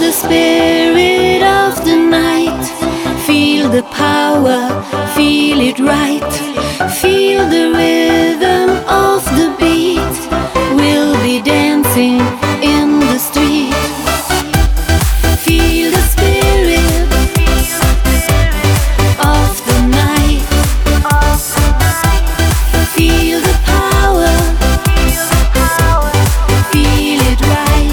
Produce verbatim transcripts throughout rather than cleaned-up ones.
the spirit of the night. Feel the power, feel it right. Feel the rhythm of the beat. We'll be dancing in the street. Feel the spirit of the night. Feel the power, feel it right.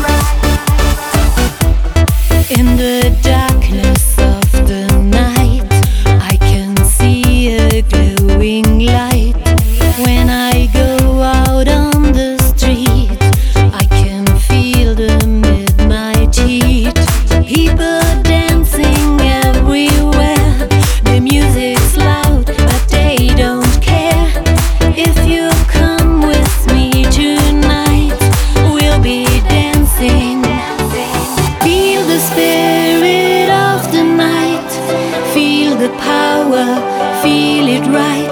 In the darkness of the night, I can see a glowing light. When I go out on the street, I can feel the midnight heat. People dancing everywhere. The music's loud, but they don't care. If you come with me tonight, we'll be dancing. Feel the spirit of the night. Feel the power, feel it right.